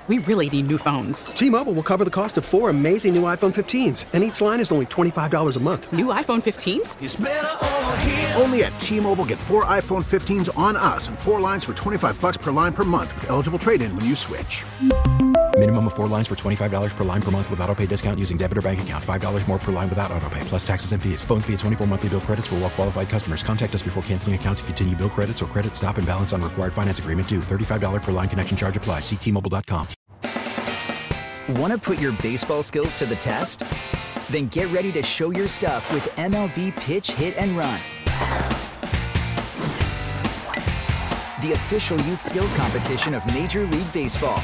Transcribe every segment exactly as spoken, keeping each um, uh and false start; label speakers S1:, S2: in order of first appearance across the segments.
S1: We really need new phones.
S2: T-Mobile will cover the cost of four amazing new iPhone fifteens, and each line is only twenty-five dollars a month.
S1: New iPhone fifteens?
S3: It's better over here.
S4: Only at T-Mobile, get four iPhone fifteens on us and four lines for twenty-five dollars per line per month with eligible trade-in when you switch.
S5: Minimum of four lines for twenty-five dollars per line per month with autopay discount using debit or bank account. five dollars more per line without autopay, plus taxes and fees. Phone fee at twenty-four monthly bill credits for well-qualified customers. Contact us before canceling account to continue bill credits or credit stop and balance on required finance agreement due. thirty-five dollars per line connection charge applies. See T Mobile dot com.
S6: Want to put your baseball skills to the test? Then get ready to show your stuff with M L B Pitch, Hit, and Run. The official youth skills competition of Major League Baseball.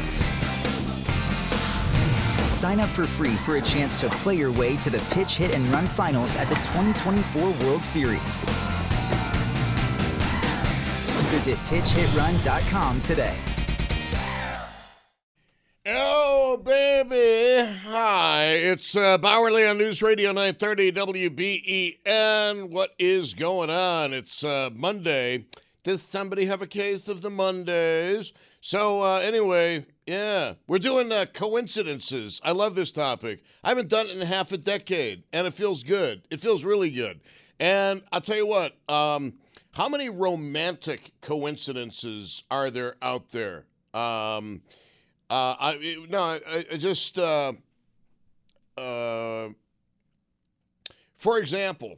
S6: Sign up for free for a chance to play your way to the Pitch, Hit, and Run finals at the twenty twenty-four World Series. Visit pitch hit run dot com today.
S7: Oh, baby. Hi, it's uh, Bowerly on News Radio nine thirty W B E N. What is going on? It's uh, Monday. Does somebody have a case of the Mondays? So uh, anyway, yeah, we're doing uh, coincidences. I love this topic. I haven't done it in half a decade, and it feels good. It feels really good. And I'll tell you what, um, how many romantic coincidences are there out there? Um, uh, I no, I, I just uh, uh, for example,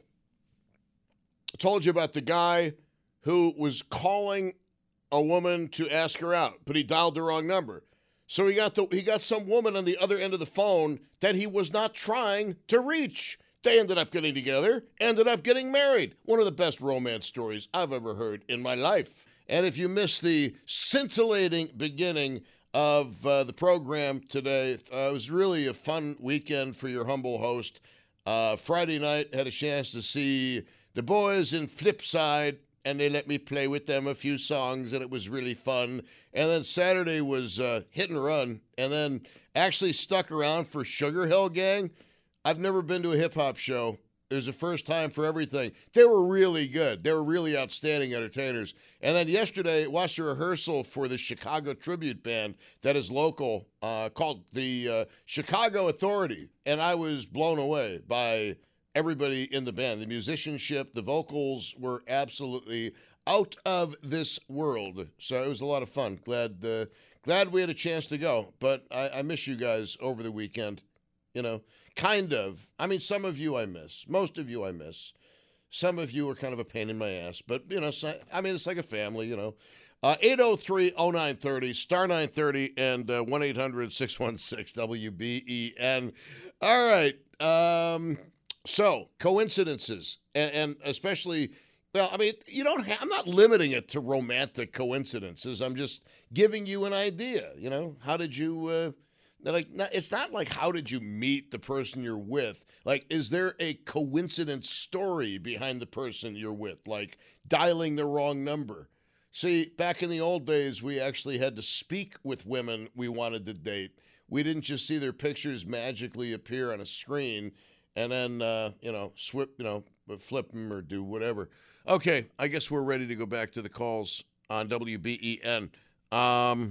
S7: I told you about the guy who was calling a woman to ask her out, but he dialed the wrong number. So he got the he got some woman on the other end of the phone that he was not trying to reach. They ended up getting together, ended up getting married. One of the best romance stories I've ever heard in my life. And if you missed the scintillating beginning of uh, the program today, uh, it was really a fun weekend for your humble host. Uh, Friday night, had a chance to see the boys in Flipside, and they let me play with them a few songs, and it was really fun. And then Saturday was uh, hit and run, and then actually stuck around for Sugar Hill Gang. I've never been to a hip-hop show. It was the first time for everything. They were really good. They were really outstanding entertainers. And then yesterday, watched a rehearsal for the Chicago tribute band that is local, uh, called the uh, Chicago Authority. And I was blown away by everybody in the band. The musicianship, the vocals were absolutely out of this world. So it was a lot of fun. Glad uh, glad we had a chance to go. But I, I miss you guys over the weekend. You know, kind of. I mean, some of you I miss. Most of you I miss. Some of you are kind of a pain in my ass. But, you know, so, I mean, it's like a family, you know. Uh, eight oh three oh nine thirty, star nine thirty, and uh, one eight hundred six one six W B E N. All right. Um... So, coincidences, and, and especially, well, I mean, you don't have, I'm not limiting it to romantic coincidences. I'm just giving you an idea, you know? How did you, uh, like, not, it's not like how did you meet the person you're with? Like, is there a coincidence story behind the person you're with? Like, dialing the wrong number. See, back in the old days, we actually had to speak with women we wanted to date. We didn't just see their pictures magically appear on a screen and then, uh, you know, swip, you know, flip them or do whatever. Okay, I guess we're ready to go back to the calls on W B E N. Um,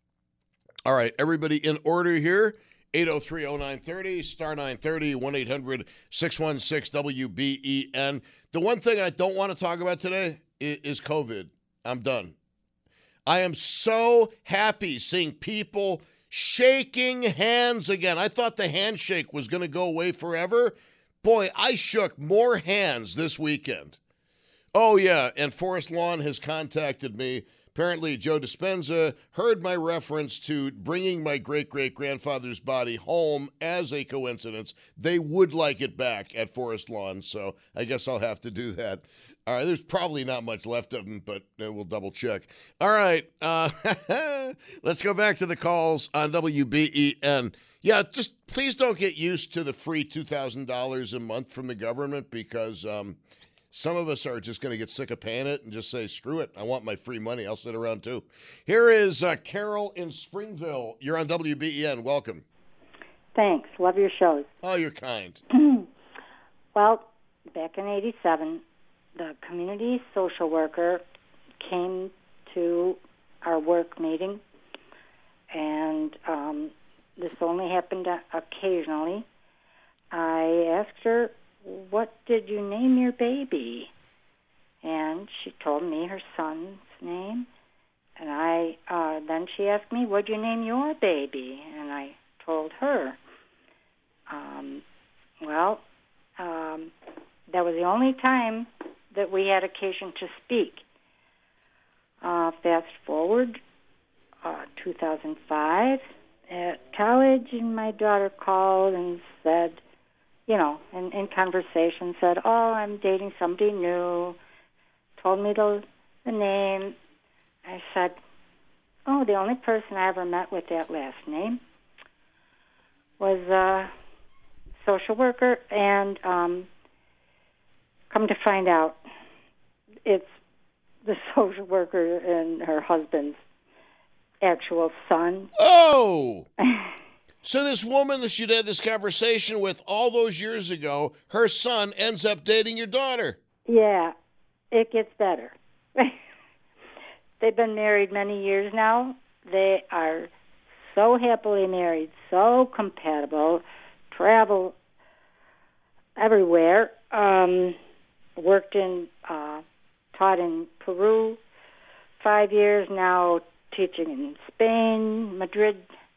S7: all right, everybody in order here. eight oh three oh nine thirty, star nine thirty, one eight hundred six one six W B E N. The one thing I don't want to talk about today is, is COVID. I'm done. I am so happy seeing people shaking hands again. I thought the handshake was going to go away forever. Boy, I shook more hands this weekend. Oh, yeah, and Forest Lawn has contacted me. Apparently, Joe Dispenza heard my reference to bringing my great-great-grandfather's body home as a coincidence. They would like it back at Forest Lawn, so I guess I'll have to do that. All right, there's probably not much left of them, but uh, we'll double check. All right, uh, let's go back to the calls on W B E N. Yeah, just please don't get used to the free two thousand dollars a month from the government because um, some of us are just going to get sick of paying it and just say, screw it, I want my free money. I'll sit around too. Here is uh, Carol in Springville. You're on W B E N. Welcome.
S8: Thanks. Love your shows.
S7: Oh, you're kind.
S8: Well, back in eighty-seven, the community social worker came to our work meeting, and um, this only happened occasionally. I asked her, "What did you name your baby?" And she told me her son's name. And I uh, then she asked me, "What'd you name your baby?" And I told her. Um, well, um, that was the only time that we had occasion to speak. Uh, fast forward, uh, two thousand five, at college, and my daughter called and said, you know, in, in conversation, said, "Oh, I'm dating somebody new." Told me the, the name. I said, "Oh, the only person I ever met with that last name was a social worker," and um, come to find out, it's the social worker and her husband's actual son.
S7: Oh! So this woman that you'd had this conversation with all those years ago, her son ends up dating your daughter.
S8: Yeah, it gets better. They've been married many years now. They are so happily married, so compatible, travel everywhere. Um, worked in, uh, taught in Peru five years, now teaching in Spain, Madrid,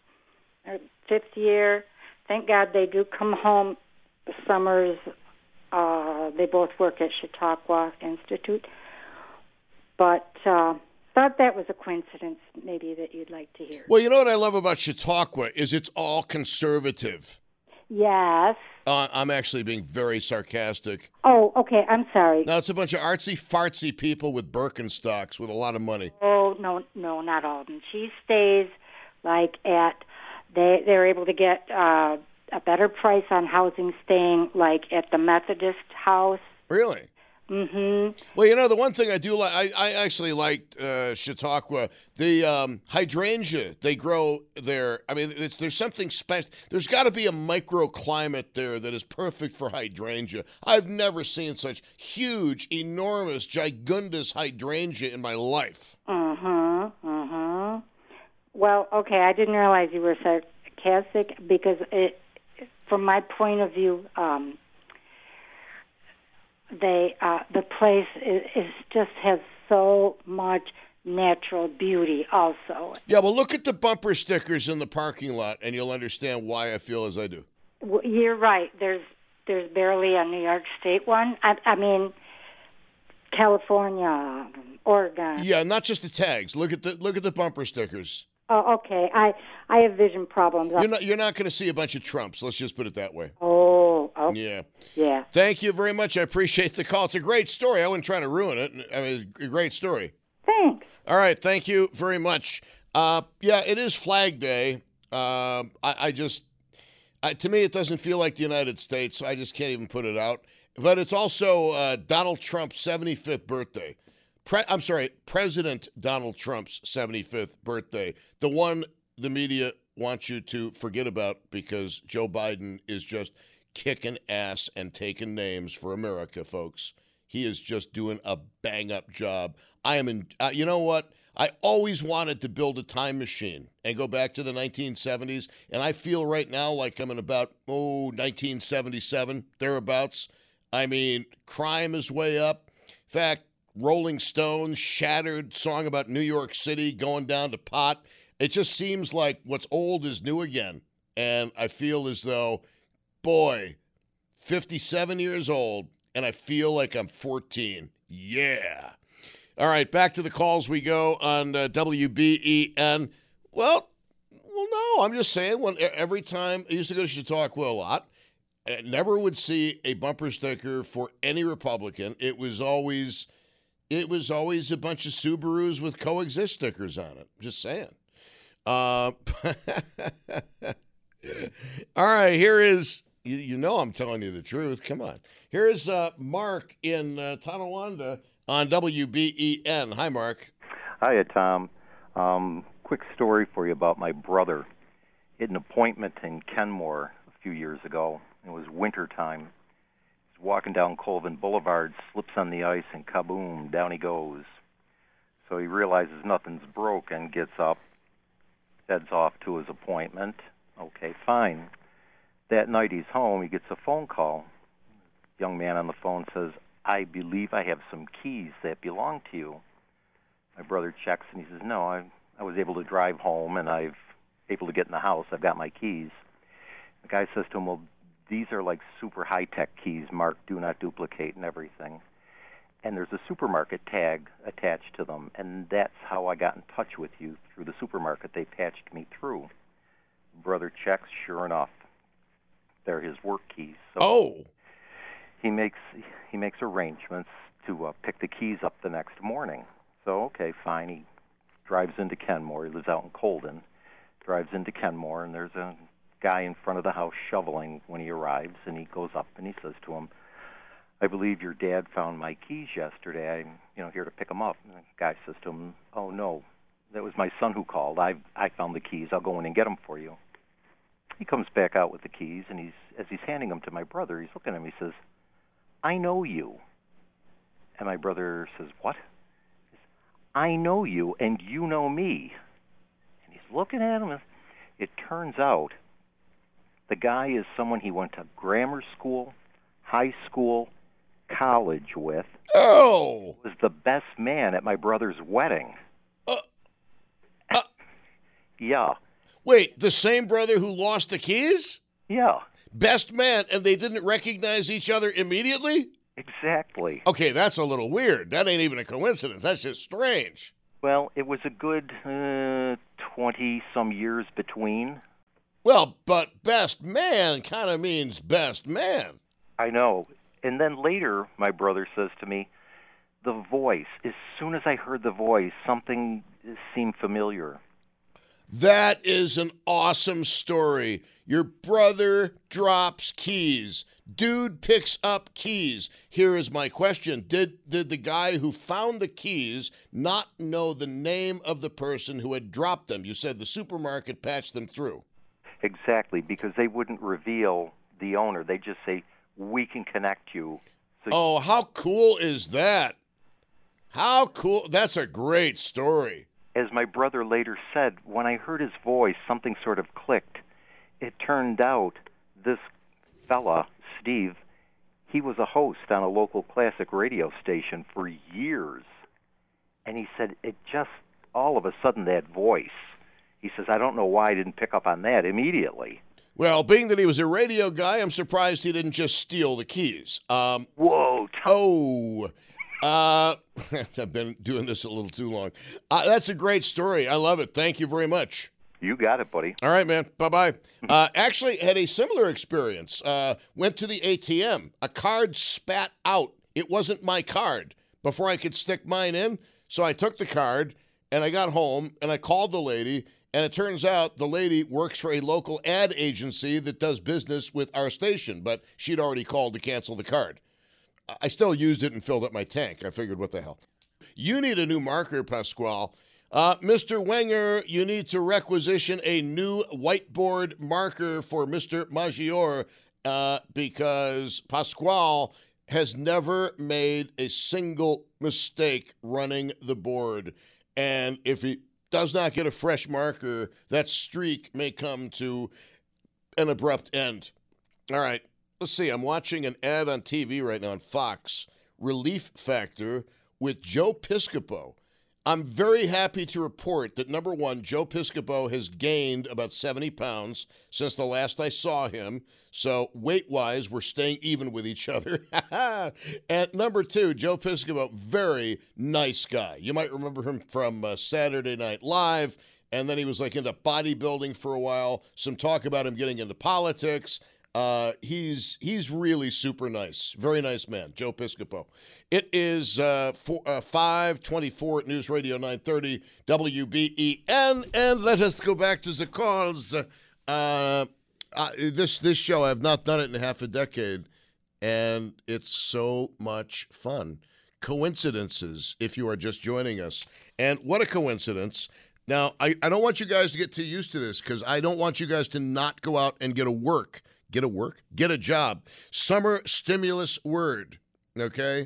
S8: fifth year. Thank God they do come home the summers. Uh, they both work at Chautauqua Institute. But uh, thought that was a coincidence maybe that you'd like to hear.
S7: Well, you know what I love about Chautauqua is it's all conservative.
S8: Yes.
S7: Uh, I'm actually being very sarcastic.
S8: Oh, okay. I'm sorry.
S7: No, it's a bunch of artsy-fartsy people with Birkenstocks with a lot of money.
S8: Oh, no, no, not all of them. She stays like at, they, they're able to get uh, a better price on housing staying like at the Methodist house.
S7: Really?
S8: Mm-hmm.
S7: Well, you know, the one thing I do like, I, I actually liked uh, Chautauqua, the um, hydrangea they grow there. I mean, it's, there's something special. There's got to be a microclimate there that is perfect for hydrangea. I've never seen such huge, enormous, gigundous hydrangea in my life.
S8: Mm-hmm, mm-hmm. Well, okay, I didn't realize you were sarcastic because it, from my point of view, um, They uh, the place is, is just has so much natural beauty. Also,
S7: yeah. Well, look at the bumper stickers in the parking lot, and you'll understand why I feel as I do.
S8: You're right. There's there's barely a New York State one. I, I mean, California, Oregon.
S7: Yeah, not just the tags. Look at the look at the bumper stickers.
S8: Oh, okay. I I have vision problems.
S7: You're not you're not going to see a bunch of Trumps. Let's just put it that way.
S8: Oh, okay.
S7: Yeah.
S8: Yeah.
S7: Thank you very much. I appreciate the call. It's a great story. I wasn't trying to ruin it. I mean, it's a great story.
S8: Thanks.
S7: All right. Thank you very much. Uh, yeah, it is Flag Day. Uh, I, I just, I, to me, it doesn't feel like the United States, so I just can't even put it out. But it's also uh, Donald Trump's seventy-fifth birthday. Pre- I'm sorry, President Donald Trump's seventy-fifth birthday. The one the media wants you to forget about because Joe Biden is just kicking ass and taking names for America, folks. He is just doing a bang-up job. I am in, uh, you know what? I always wanted to build a time machine and go back to the nineteen seventies, and I feel right now like I'm in about, oh, nineteen seventy-seven, thereabouts. I mean, crime is way up. In fact, Rolling Stones, Shattered, song about New York City going down to pot. It just seems like what's old is new again. And I feel as though, boy, fifty-seven years old, and I feel like I'm fourteen. Yeah. All right, back to the calls we go on uh, W B E N. Well, well, no, I'm just saying, when every time I used to go to Chautauqua a lot, I never would see a bumper sticker for any Republican. It was always... It was always a bunch of Subarus with coexist stickers on it. Just saying. Uh, all right, here is, you, you know I'm telling you the truth. Come on. Here is uh, Mark in uh, Tonawanda on W B E N. Hi, Mark.
S3: Hiya, Tom. Um, quick story for you about my brother. He had an appointment in Kenmore a few years ago. It was winter time. Walking down Colvin Boulevard, slips on the ice, and kaboom, down he goes. So he realizes nothing's broke and gets up, heads off to his appointment. Okay, fine. That night he's home, he gets a phone call. Young man on the phone says, I believe I have some keys that belong to you. My brother checks and he says, no, I, I was able to drive home and I've able to get in the house. I've got my keys. The guy says to him, well, these are like super high-tech keys marked do not duplicate and everything. And there's a supermarket tag attached to them, and that's how I got in touch with you, through the supermarket. They patched me through. Brother checks, sure enough, they're his work keys. So
S7: oh!
S3: He makes he makes arrangements to uh, pick the keys up the next morning. So, okay, fine. He drives into Kenmore. He lives out in Colden. Drives into Kenmore, and there's a guy in front of the house shoveling when he arrives, and he goes up and he says to him, I believe your dad found my keys yesterday. I'm, you know, here to pick them up. And the guy says to him, oh, no, that was my son who called. I I found the keys. I'll go in and get them for you. He comes back out with the keys, and he's as he's handing them to my brother, he's looking at him. He says, I know you. And my brother says, what? He says, I know you, and you know me. And he's looking at him. And it turns out the guy is someone he went to grammar school, high school, college with.
S7: Oh!
S3: Was the best man at my brother's wedding.
S7: Uh, uh,
S3: yeah.
S7: Wait, the same brother who lost the keys?
S3: Yeah.
S7: Best man, and they didn't recognize each other immediately?
S3: Exactly.
S7: Okay, that's a little weird. That ain't even a coincidence. That's just strange.
S3: Well, it was a good uh, twenty-some years between.
S7: Well, but best man kind of means best man.
S3: I know. And then later, my brother says to me, the voice, as soon as I heard the voice, something seemed familiar.
S7: That is an awesome story. Your brother drops keys. Dude picks up keys. Here is my question. Did, did the guy who found the keys not know the name of the person who had dropped them? You said the supermarket patched them through.
S3: Exactly, because they wouldn't reveal the owner. They just say, we can connect you. So
S7: oh, how cool is that? How cool. That's a great story.
S3: As my brother later said, when I heard his voice, something sort of clicked. It turned out this fella, Steve, he was a host on a local classic radio station for years. And he said, it just, all of a sudden, that voice, he says, I don't know why I didn't pick up on that immediately.
S7: Well, being that he was a radio guy, I'm surprised he didn't just steal the keys. Um,
S3: Whoa. T-
S7: oh, uh, I've been doing this a little too long. Uh, that's a great story. I love it. Thank you very much.
S3: You got it, buddy.
S7: All right, man. Bye-bye. uh, actually, had a similar experience. Uh, went to the A T M. A card spat out. It wasn't my card before I could stick mine in. So I took the card, and I got home, and I called the lady, and it turns out the lady works for a local ad agency that does business with our station, but she'd already called to cancel the card. I still used it and filled up my tank. I figured, what the hell? You need a new marker, Pasquale. Uh, Mister Wenger, you need to requisition a new whiteboard marker for Mister Maggiore uh, because Pasquale has never made a single mistake running the board. And if he does not get a fresh marker, that streak may come to an abrupt end. All right, let's see. I'm watching an ad on T V right now on Fox, Relief Factor with Joe Piscopo. I'm very happy to report that, number one, Joe Piscopo has gained about seventy pounds since the last I saw him. So weight-wise, we're staying even with each other. And number two, Joe Piscopo, very nice guy. You might remember him from uh, Saturday Night Live, and then he was like into bodybuilding for a while. Some talk about him getting into politics. Uh, he's he's really super nice. Very nice man, Joe Piscopo. It is uh, four, uh, five twenty-four at News Radio nine thirty W B E N. And let us go back to the calls. Uh, uh, this, this show, I have not done it in half a decade, and it's so much fun. Coincidences, if you are just joining us. And what a coincidence. Now, I, I don't want you guys to get too used to this because I don't want you guys to not go out and get a work. Get a work? Get a job. Summer stimulus word, okay?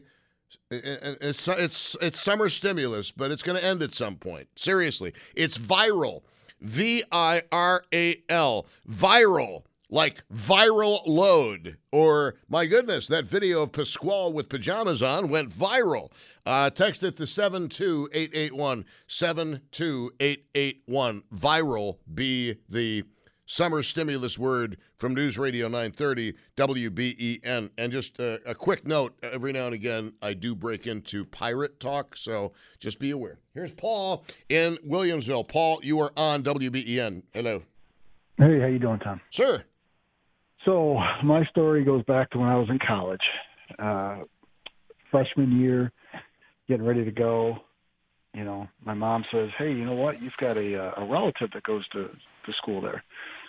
S7: It's, it's, it's summer stimulus, but it's going to end at some point. Seriously. It's viral. V I R A L. Viral. Like viral load. Or, my goodness, that video of Pasquale with pajamas on went viral. Uh, text it to seven two eight eight one. seven two eight eight one. Viral be the summer stimulus word from News Radio nine thirty W B E N. And just uh, a quick note, every now and again, I do break into pirate talk, so just be aware. Here's Paul in Williamsville. Paul, you are on W B E N. Hello.
S9: Hey, how you doing, Tom?
S7: Sir.
S9: So my story goes back to when I was in college. Uh, freshman year, getting ready to go. You know, my mom says, hey, you know what? You've got a, a relative that goes to, to school there.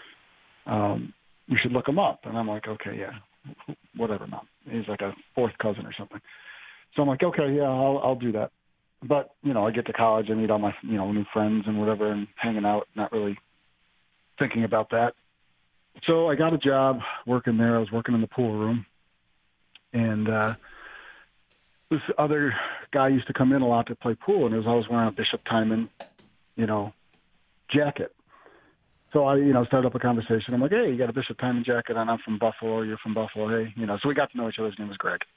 S9: Um, you should look him up. And I'm like, okay, yeah, whatever, Mom. He's like a fourth cousin or something. So I'm like, okay, yeah, I'll, I'll do that. But, you know, I get to college, I meet all my, you know, new friends and whatever and hanging out, not really thinking about that. So I got a job working there. I was working in the pool room. And uh, this other guy used to come in a lot to play pool, and he was always wearing a Bishop Timon, you know, jacket. So I, you know, started up a conversation. I'm like, hey, you got a Bishop Timon jacket on? I'm from Buffalo. You're from Buffalo. Hey, you know, so we got to know each other. His name was Greg.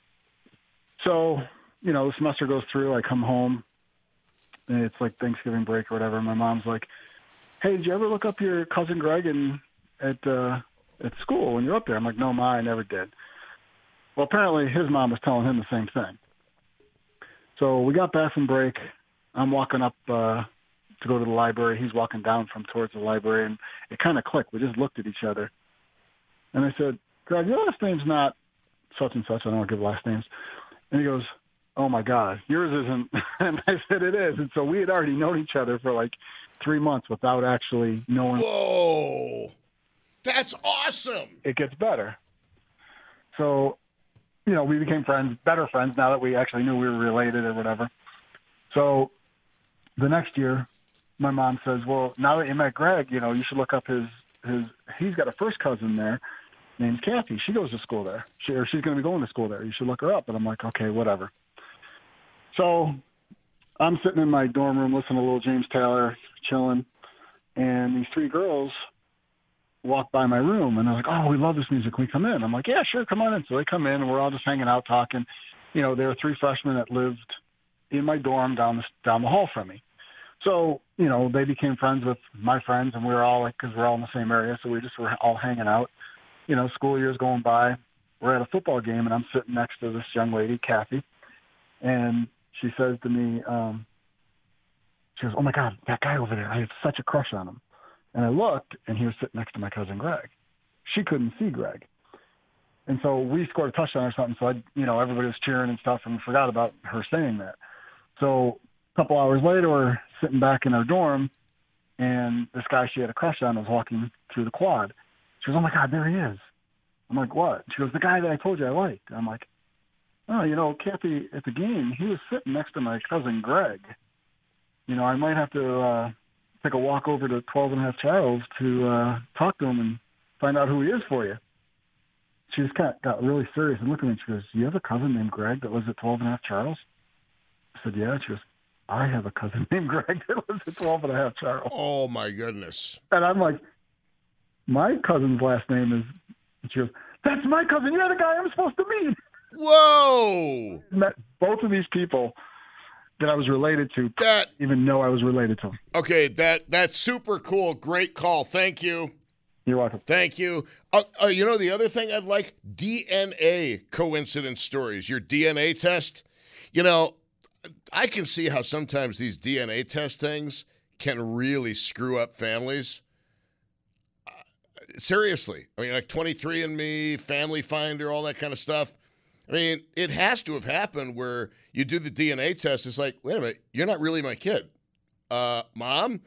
S9: So, you know, the semester goes through. I come home, and it's like Thanksgiving break or whatever. My mom's like, hey, did you ever look up your cousin Greg and at uh, at school when you're up there? I'm like, no, Ma, I never did. Well, apparently his mom was telling him the same thing. So we got back from break. I'm walking up uh, to go to the library. He's walking down from towards the library, and it kind of clicked. We just looked at each other. And I said, Greg, your last name's not such and such. I don't want to give last names. And he goes, oh, my God, yours isn't. And I said, it is. And so we had already known each other for like three months without actually knowing.
S7: Whoa. That's awesome.
S9: It gets better. So, you know, we became friends, better friends now that we actually knew we were related or whatever. So the next year, my mom says, well, now that you met Greg, you know, you should look up his, his he's got a first cousin there named Kathy. She goes to school there. She, or she's going to be going to school there. You should look her up. And I'm like, okay, whatever. So I'm sitting in my dorm room listening to little James Taylor, chilling, and these three girls walk by my room, and they're like, oh, we love this music. Can we come in? I'm like, yeah, sure, come on in. So they come in, and we're all just hanging out, talking. You know, there were three freshmen that lived in my dorm down the, down the hall from me. So, you know, they became friends with my friends, and we were all, like, because we're all in the same area, so we just were all hanging out. You know, school year's going by. We're at a football game, and I'm sitting next to this young lady, Kathy, and she says to me, um, she goes, oh, my God, that guy over there, I have such a crush on him. And I looked, and he was sitting next to my cousin Greg. She couldn't see Greg. And so we scored a touchdown or something, so, I, you know, everybody was cheering and stuff, and forgot about her saying that. So a couple hours later, we're sitting back in our dorm, and this guy she had a crush on was walking through the quad. She goes, oh, my God, there he is. I'm like, what? She goes, the guy that I told you I liked. I'm like, oh, you know, Kathy, at the game, he was sitting next to my cousin Greg. You know, I might have to uh, take a walk over to twelve and a half Charles to uh, talk to him and find out who he is for you. She just got, got really serious and looked at me and she goes, you have a cousin named Greg that lives at twelve and a half Charles? I said, yeah. She goes, I have a cousin named Greg that lives at twelve and a half Charles.
S7: Oh, my goodness.
S9: And I'm like, my cousin's last name is, and she goes, that's my cousin. You're the guy I'm supposed to meet.
S7: Whoa!
S9: Met both of these people that I was related to,
S7: that,
S9: even know I was related to them.
S7: Okay, that that's super cool. Great call. Thank you.
S9: You're welcome.
S7: Thank you. Uh, uh, you know, the other thing I'd like, D N A coincidence stories, your D N A test. You know, I can see how sometimes these D N A test things can really screw up families. Uh, seriously. I mean, like twenty-three and me, Family Finder, all that kind of stuff. I mean, it has to have happened where you do the D N A test. It's like, wait a minute, you're not really my kid. Uh, Mom?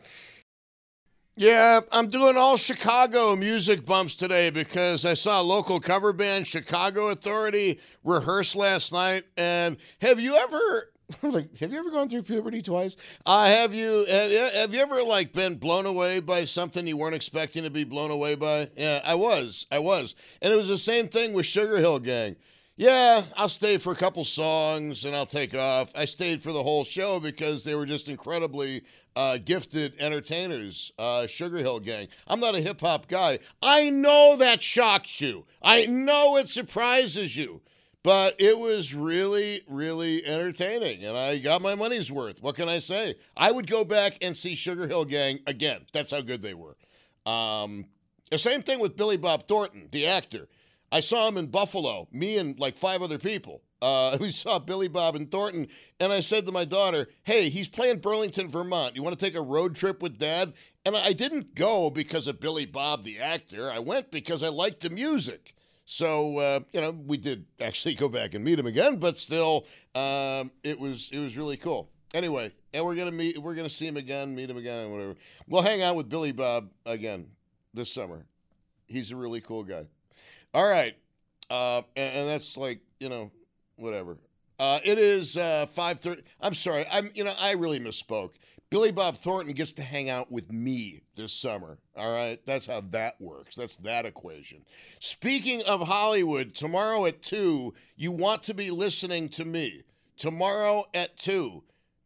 S7: Yeah, I'm doing all Chicago music bumps today because I saw a local cover band, Chicago Authority, rehearse last night. And have you ever, like, have you ever gone through puberty twice? Uh, have you, have you, have you ever, like, been blown away by something you weren't expecting to be blown away by? Yeah, I was. I was. And it was the same thing with Sugar Hill Gang. Yeah, I'll stay for a couple songs and I'll take off. I stayed for the whole show because they were just incredibly uh, gifted entertainers, uh, Sugar Hill Gang. I'm not a hip-hop guy. I know that shocks you. I know it surprises you. But it was really, really entertaining, and I got my money's worth. What can I say? I would go back and see Sugar Hill Gang again. That's how good they were. Um, the same thing with Billy Bob Thornton, the actor. I saw him in Buffalo, me and like five other people. Uh, we saw Billy Bob and Thornton, and I said to my daughter, hey, he's playing Burlington, Vermont. You want to take a road trip with Dad? And I didn't go because of Billy Bob, the actor. I went because I liked the music. So, uh, you know, we did actually go back and meet him again, but still, um, it was it was really cool. Anyway, and we're gonna meet, we're gonna see him again, meet him again, whatever. We'll hang out with Billy Bob again this summer. He's a really cool guy. All right, uh, and, and that's like, you know, whatever. Uh, it is uh, five thirty. I'm sorry, I'm you know I really misspoke. Billy Bob Thornton gets to hang out with me this summer. All right? That's how that works. That's that equation. Speaking of Hollywood, tomorrow at two, you want to be listening to me. Tomorrow at two.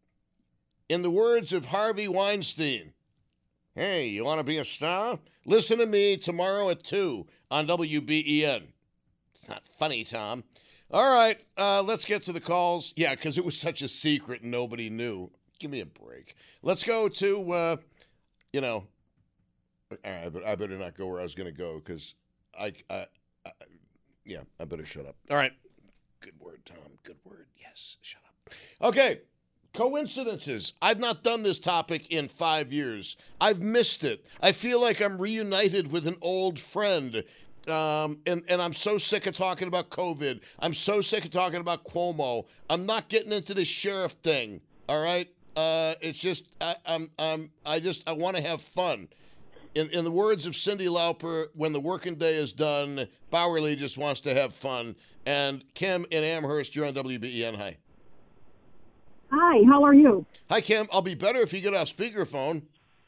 S7: In the words of Harvey Weinstein, hey, you want to be a star? Listen to me tomorrow at two on W B E N. It's not funny, Tom. All right, uh, let's get to the calls. Yeah, because it was such a secret and nobody knew. Give me a break. Let's go to, uh, you know, I better, I better not go where I was going to go because I, I, I, yeah, I better shut up. All right. Good word, Tom. Good word. Yes, shut up. Okay. Coincidences. I've not done this topic in five years. I've missed it. I feel like I'm reunited with an old friend. Um, and, and I'm so sick of talking about COVID. I'm so sick of talking about Cuomo. I'm not getting into this sheriff thing. All right. Uh, it's just I, I'm I'm I just I want to have fun. In in the words of Cyndi Lauper, when the working day is done, Bowerly just wants to have fun. And Kim in Amherst, you're on W B E N. Hi.
S10: Hi. How are you?
S7: Hi, Kim. I'll be better if you get off speakerphone.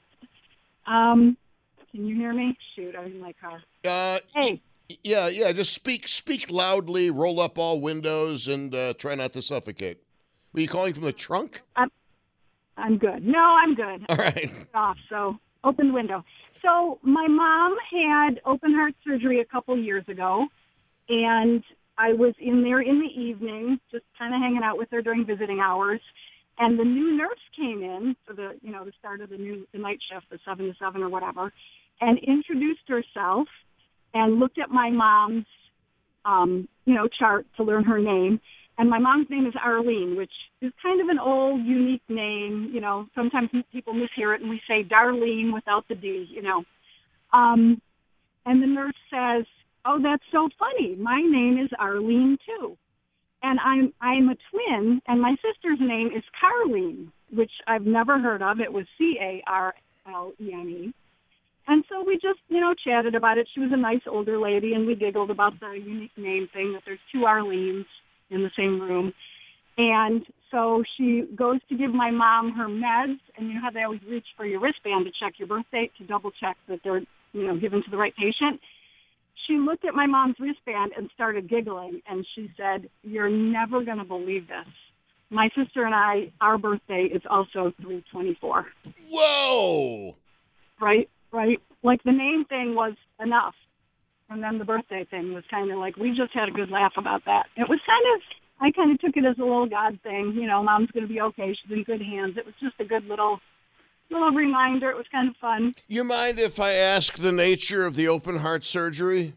S10: Um, can you hear me? Shoot, I'm in my car.
S7: Uh,
S10: hey.
S7: Yeah, yeah. Just speak speak loudly. Roll up all windows and uh, try not to suffocate. Were you calling from the trunk?
S10: I'm, I'm good. No, I'm good.
S7: All right.
S10: Off, so open the window. So my mom had open heart surgery a couple years ago, and I was in there in the evening, just kind of hanging out with her during visiting hours. And the new nurse came in for the, you know, the start of the new the night shift, the seven to seven or whatever, and introduced herself and looked at my mom's, um, you know, chart to learn her name. And my mom's name is Arlene, which is kind of an old, unique name. You know, sometimes people mishear it and we say Darlene without the D, you know. Um, and the nurse says, oh, that's so funny. My name is Arlene, too. And I'm I'm a twin, and my sister's name is Carlene, which I've never heard of. It was C A R L E N E. And so we just, you know, chatted about it. She was a nice older lady, and we giggled about the unique name thing, that there's two Arlenes in the same room. And so she goes to give my mom her meds, and you know how they always reach for your wristband to check your birth date, to double check that they're, you know, given to the right patient. She looked at my mom's wristband and started giggling, and she said, you're never going to believe this. My sister and I, our birthday is also three twenty-four.
S7: Whoa!
S10: Right, right. Like the name thing was enough. And then the birthday thing was kind of like, we just had a good laugh about that. It was kind of, I kind of took it as a little God thing. You know, Mom's going to be okay. She's in good hands. It was just a good little little reminder. It was kind of fun.
S7: You mind if I ask the nature of the open heart surgery?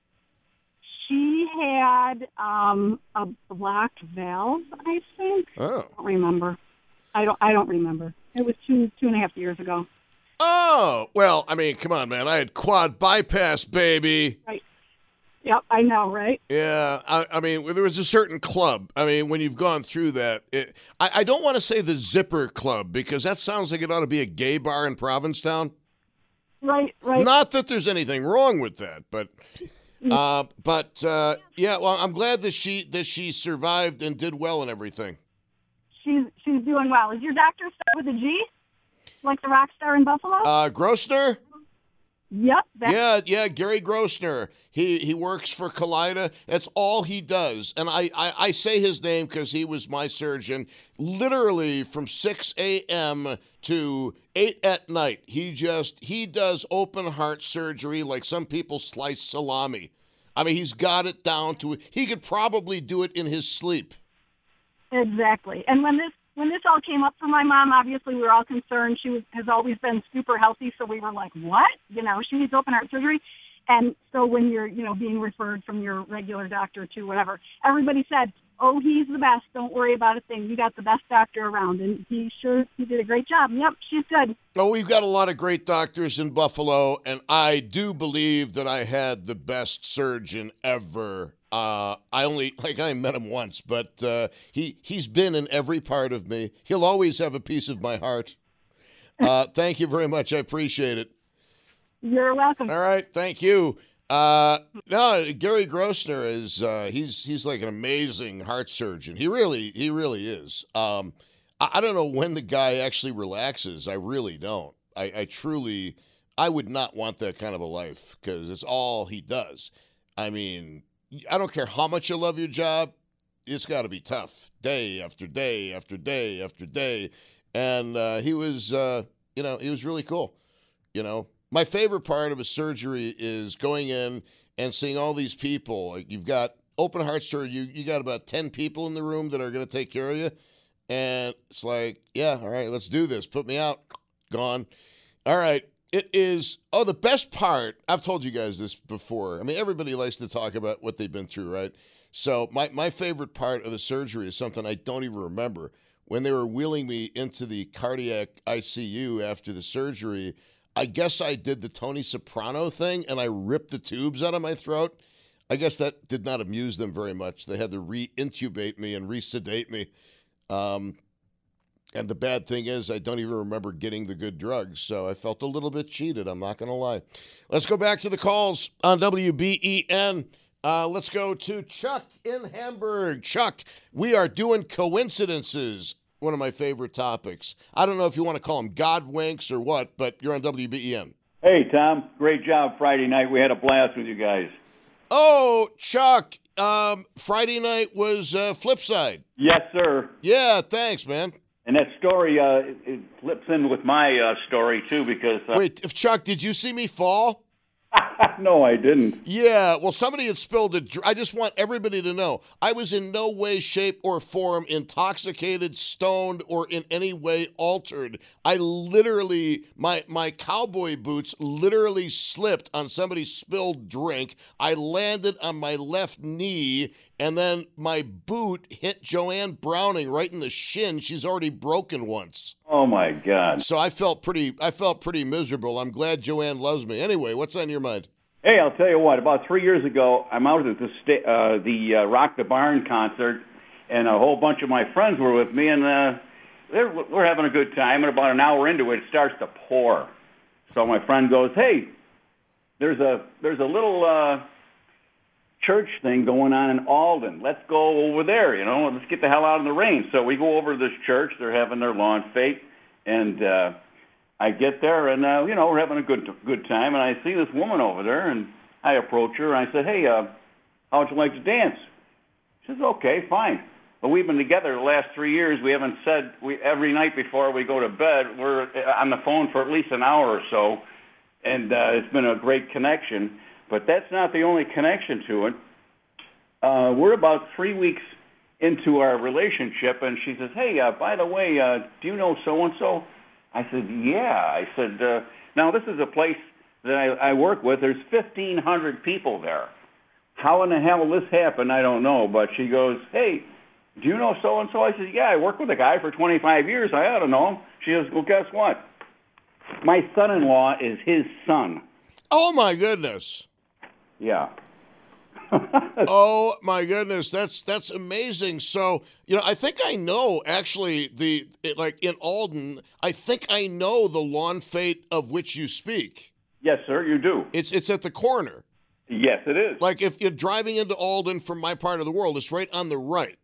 S10: She had um, a blocked valve, I think.
S7: Oh.
S10: I don't remember. I don't. I don't remember. It was two two and a half years ago.
S7: Oh, well, I mean, come on, man. I had quad bypass, baby.
S10: Right. Yep, I know, right?
S7: Yeah, I, I mean, there was a certain club. I mean, when you've gone through that, it, I, I don't want to say the Zipper Club because that sounds like it ought to be a gay bar in Provincetown.
S10: Right, right.
S7: Not that there's anything wrong with that, but, uh, but uh, yeah. Well, I'm glad that she that she survived and did well and everything.
S10: She's she's doing well. Is your doctor start with a G, like the rock star in Buffalo?
S7: Uh, Grossner.
S10: Yep. That's-
S7: Yeah, yeah, Gary Grossner. He he works for Kaleida. That's all he does. And I, I, I say his name because he was my surgeon. Literally from six a.m. to eight at night. He just, he does open heart surgery like some people slice salami. I mean, he's got it down to, he could probably do it in his sleep.
S10: Exactly. And when this when this all came up for my mom, obviously we were all concerned. She was, has always been super healthy, so we were like, what? You know, she needs open heart surgery. And so when you're, you know, being referred from your regular doctor to whatever, everybody said, oh, he's the best. Don't worry about a thing. You got the best doctor around. And he sure, he did a great job. Yep, she's good.
S7: Oh, we've got a lot of great doctors in Buffalo, and I do believe that I had the best surgeon ever. Uh, I only, like, I met him once, but uh, he, he's been in every part of me. He'll always have a piece of my heart. Uh, thank you very much. I appreciate it.
S10: You're welcome.
S7: All right, thank you. Uh, no, Gary Grossner is, uh, he's he's like an amazing heart surgeon. He really, he really is. Um, I, I don't know when the guy actually relaxes. I really don't. I, I truly, I would not want that kind of a life because it's all he does. I mean, I don't care how much you love your job. It's got to be tough day after day after day after day. And uh, he was, uh, you know, he was really cool. You know, my favorite part of a surgery is going in and seeing all these people. Like, you've got open heart surgery. You, you got about ten people in the room that are going to take care of you. And it's like, yeah, all right, let's do this. Put me out. Gone. All right. It is, oh, the best part, I've told you guys this before. I mean, everybody likes to talk about what they've been through, right? So my, my favorite part of the surgery is something I don't even remember. When they were wheeling me into the cardiac I C U after the surgery, I guess I did the Tony Soprano thing, and I ripped the tubes out of my throat. I guess that did not amuse them very much. They had to re-intubate me and re-sedate me. Um, and the bad thing is I don't even remember getting the good drugs, so I felt a little bit cheated. I'm not going to lie. Let's go back to the calls on W B E N. Uh, let's go to Chuck in Hamburg. Chuck, we are doing coincidences, one of my favorite topics. I don't know if you want to call them God winks or what, but you're on W B E N.
S11: Hey, Tom. Great job Friday night. We had a blast with you guys.
S7: Oh, Chuck, um, Friday night was uh, Flipside.
S11: Yes, sir.
S7: Yeah, thanks, man.
S11: And that story, uh, it, it flips in with my uh, story, too, because... Uh,
S7: Wait, if Chuck, did you see me fall?
S11: No, I didn't.
S7: Yeah, well, somebody had spilled a dr- I just want everybody to know, I was in no way, shape, or form intoxicated, stoned, or in any way altered. I literally, my my cowboy boots literally slipped on somebody's spilled drink. I landed on my left knee, and then my boot hit Joanne Browning right in the shin. She's already broken once.
S11: Oh, my God.
S7: So I felt pretty, I felt pretty miserable. I'm glad Joanne loves me. Anyway, what's on your mind?
S11: Hey, I'll tell you what. About three years ago, I'm out at the sta- uh, the uh, Rock the Barn concert, and a whole bunch of my friends were with me, and uh, they're, we're having a good time. And about an hour into it, it starts to pour. So my friend goes, "Hey, there's a there's a little uh, church thing going on in Alden. Let's go over there. You know, let's get the hell out of the rain." So we go over to this church. They're having their lawn fete, and uh, I get there, and, uh, you know, we're having a good good time, and I see this woman over there, and I approach her, and I said, "Hey, uh, how would you like to dance?" She says, "Okay, fine." But we've been together the last three years. We haven't said, we every night before we go to bed, we're on the phone for at least an hour or so, and uh, it's been a great connection. But that's not the only connection to it. Uh, we're about three weeks into our relationship, and she says, "Hey, uh, by the way, uh, do you know so-and-so?" I said, "Yeah." I said, uh, "Now, this is a place that I, I work with. There's fifteen hundred people there. How in the hell this happened, I don't know." But she goes, "Hey, do you know so-and-so?" I said, "Yeah, I work with a guy for twenty-five years. I ought to know him." She goes, "Well, guess what? My son-in-law is his son."
S7: Oh, my goodness.
S11: Yeah.
S7: Oh my goodness, that's that's amazing. So, you know, I think I know actually the it, like in Alden, I think I know the lawn fete of which you speak.
S11: Yes, sir, you do.
S7: It's it's at the corner.
S11: Yes, it is.
S7: Like if you're driving into Alden from my part of the world, it's right on the right.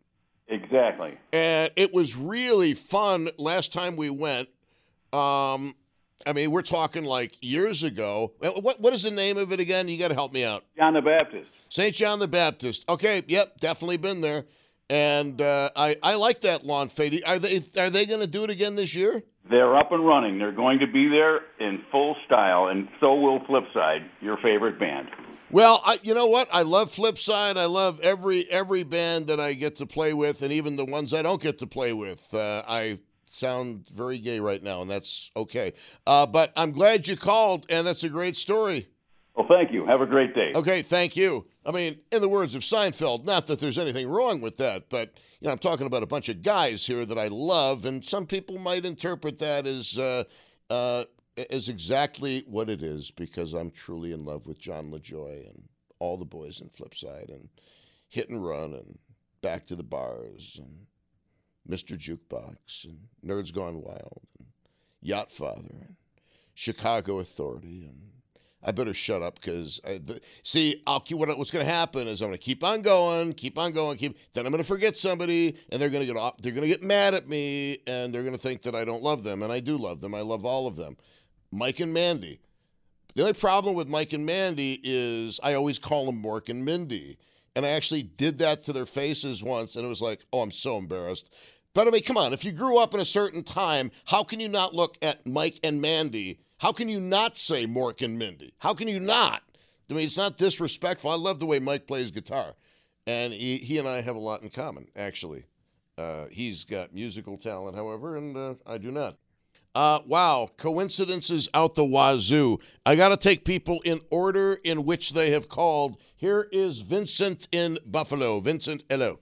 S11: Exactly.
S7: And it was really fun last time we went. Um, I mean, we're talking like years ago. What What is the name of it again? You got to help me out.
S11: John the Baptist.
S7: Saint John the Baptist. Okay, yep, definitely been there. And uh, I, I like that lawn fade. Are they are they going to do it again this year?
S11: They're up and running. They're going to be there in full style, and so will Flipside, your favorite band.
S7: Well, I, you know what? I love Flipside. I love every every band that I get to play with, and even the ones I don't get to play with. Uh, I sound very gay right now, and that's okay. Uh, but I'm glad you called, and that's a great story.
S11: Well, thank you. Have a great day.
S7: Okay, thank you. I mean, in the words of Seinfeld, not that there's anything wrong with that, but you know, I'm talking about a bunch of guys here that I love, and some people might interpret that as uh, uh, as exactly what it is, because I'm truly in love with John LaJoy and all the boys in Flipside and Hit and Run and Back to the Bars and Mister Jukebox and Nerds Gone Wild and Yacht Father and Chicago Authority. And I better shut up because, see, I'll keep, what, what's going to happen is I'm going to keep on going, keep on going, keep. Then I'm going to forget somebody, and they're going to get off. They're going to get mad at me, and they're going to think that I don't love them, and I do love them. I love all of them. Mike and Mandy. The only problem with Mike and Mandy is I always call them Mork and Mindy, and I actually did that to their faces once, and it was like, oh, I'm so embarrassed. But I mean, come on, if you grew up in a certain time, how can you not look at Mike and Mandy? How can you not say Mork and Mindy? How can you not? I mean, it's not disrespectful. I love the way Mike plays guitar. And he, he and I have a lot in common, actually. Uh, he's got musical talent, however, and uh, I do not. Uh, wow, coincidences out the wazoo. I got to take people in order in which they have called. Here is Vincent in Buffalo. Vincent, hello.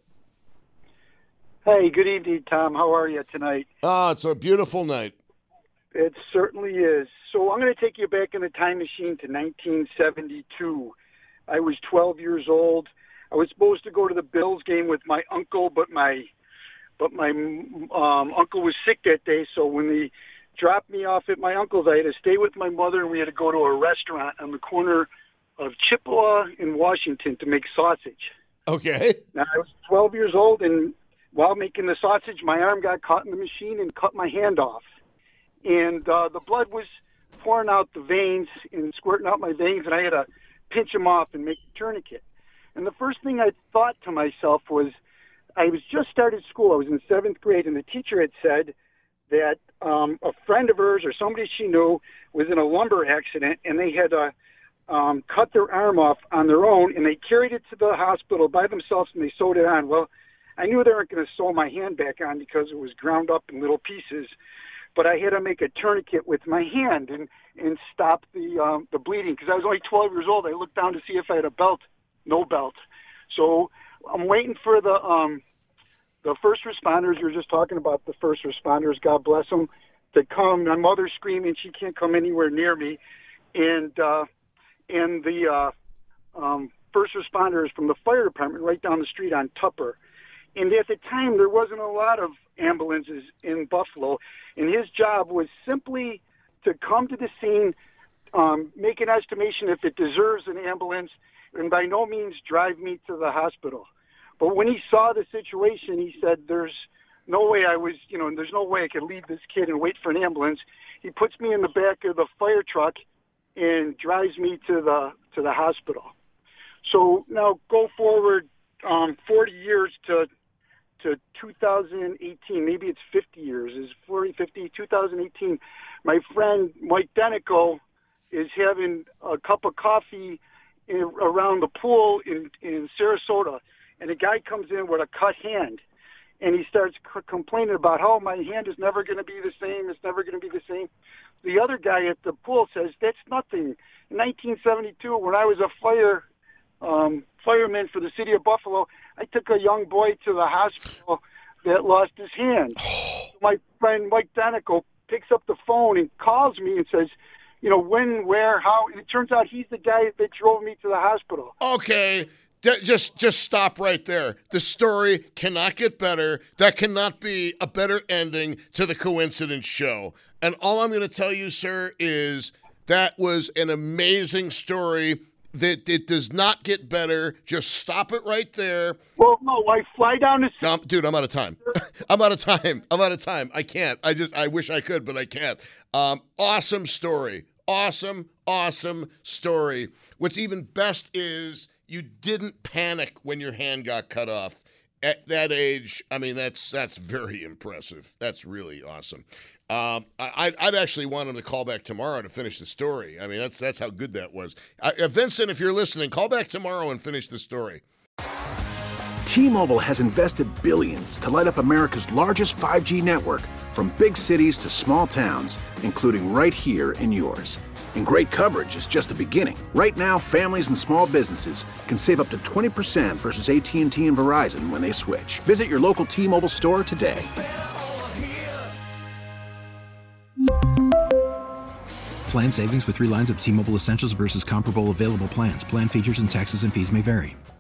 S12: Hey, good evening, Tom. How are you tonight?
S7: Ah, it's a beautiful night.
S12: It certainly is. So I'm going to take you back in the time machine to nineteen seventy-two. I was twelve years old. I was supposed to go to the Bills game with my uncle, but my but my um, uncle was sick that day. So when they dropped me off at my uncle's, I had to stay with my mother, and we had to go to a restaurant on the corner of Chippewa in Washington to make sausage.
S7: Okay.
S12: Now, I was twelve years old, and while making the sausage, my arm got caught in the machine and cut my hand off. And uh, the blood was pouring out the veins and squirting out my veins, and I had to pinch them off and make a tourniquet. And the first thing I thought to myself was, I was just started school. I was in seventh grade, and the teacher had said that um, a friend of hers or somebody she knew was in a lumber accident, and they had uh, um, cut their arm off on their own, and they carried it to the hospital by themselves, and they sewed it on. Well, I knew they weren't going to sew my hand back on because it was ground up in little pieces, but I had to make a tourniquet with my hand and, and stop the um, the bleeding because I was only twelve years old. I looked down to see if I had a belt. No belt. So I'm waiting for the um, the first responders. You were just talking about the first responders. God bless them. To come. My mother's screaming. She can't come anywhere near me. And uh, and the uh, um, first responders from the fire department right down the street on Tupper. And at the time, there wasn't a lot of ambulances in Buffalo, and his job was simply to come to the scene, um, make an estimation if it deserves an ambulance, and by no means drive me to the hospital. But when he saw the situation, he said, there's no way I was, you know, there's no way I could leave this kid and wait for an ambulance. He puts me in the back of the fire truck and drives me to the to the hospital. So now go forward um, forty years to to two thousand eighteen, maybe it's fifty years, is forty, fifty, two thousand eighteen. My friend Mike Denico is having a cup of coffee in, around the pool in, in Sarasota, and a guy comes in with a cut hand, and he starts c- complaining about how my hand is never going to be the same, it's never going to be the same. The other guy at the pool says, that's nothing. In nineteen seventy-two, when I was a fire um, fireman for the city of Buffalo, I took a young boy to the hospital that lost his hand. My friend Mike Denico picks up the phone and calls me and says, you know, when, where, how. And it turns out he's the guy that drove me to the hospital.
S7: Okay. Just just stop right there. The story cannot get better. That cannot be a better ending to the Coincidence Show. And all I'm going to tell you, sir, is that was an amazing story. That it does not get better. Just stop it right there.
S12: Well, no, I fly down the...
S7: No, dude, I'm out of time. I'm out of time. I'm out of time. I can't. I just, I wish I could, but I can't. Um, awesome story. Awesome, awesome story. What's even best is you didn't panic when your hand got cut off. At that age, I mean, that's that's very impressive. That's really awesome. Um, I, I'd actually want him to call back tomorrow to finish the story. I mean, that's that's how good that was. Uh, Vincent, if you're listening, call back tomorrow and finish the story.
S4: T-Mobile has invested billions to light up America's largest five G network, from big cities to small towns, including right here in yours. And great coverage is just the beginning. Right now, families and small businesses can save up to twenty percent versus A T and T and Verizon when they switch. Visit your local T-Mobile store today.
S5: Plan savings with three lines of T-Mobile Essentials versus comparable available plans. Plan features and taxes and fees may vary.